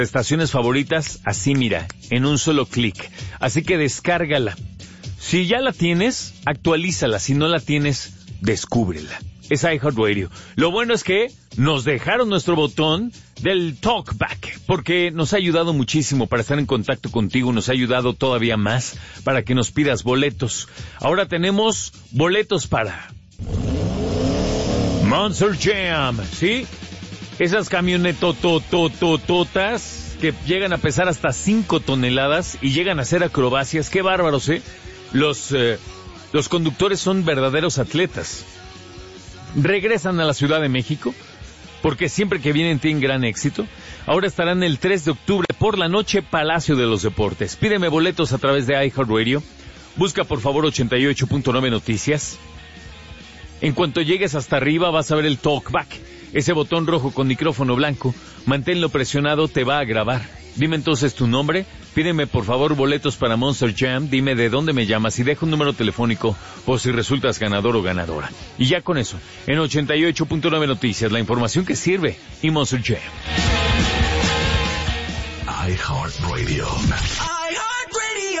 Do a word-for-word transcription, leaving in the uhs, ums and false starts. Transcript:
estaciones favoritas, así mira, en un solo clic. Así que descárgala. Si ya la tienes, actualízala. Si no la tienes, descúbrela. Es iHeartRadio. Lo bueno es que nos dejaron nuestro botón del Talkback, porque nos ha ayudado muchísimo para estar en contacto contigo, nos ha ayudado todavía más para que nos pidas boletos. Ahora tenemos boletos para Monster Jam, ¿sí? Esas camionetototototas que llegan a pesar hasta cinco toneladas y llegan a hacer acrobacias. ¡Qué bárbaros, eh! Los, eh, los conductores son verdaderos atletas. Regresan a la Ciudad de México, porque siempre que vienen tienen gran éxito. Ahora estarán el tres de octubre por la noche, Palacio de los Deportes. Pídeme boletos a través de iHeartRadio. Busca por favor ochenta y ocho punto nueve Noticias. En cuanto llegues hasta arriba vas a ver el Talkback, ese botón rojo con micrófono blanco. Manténlo presionado, te va a grabar. Dime entonces tu nombre, pídeme por favor boletos para Monster Jam, dime de dónde me llamas y deja un número telefónico por si resultas ganador o ganadora. Y ya con eso, en ochenta y ocho punto nueve Noticias, la información que sirve y Monster Jam. iHeartRadio.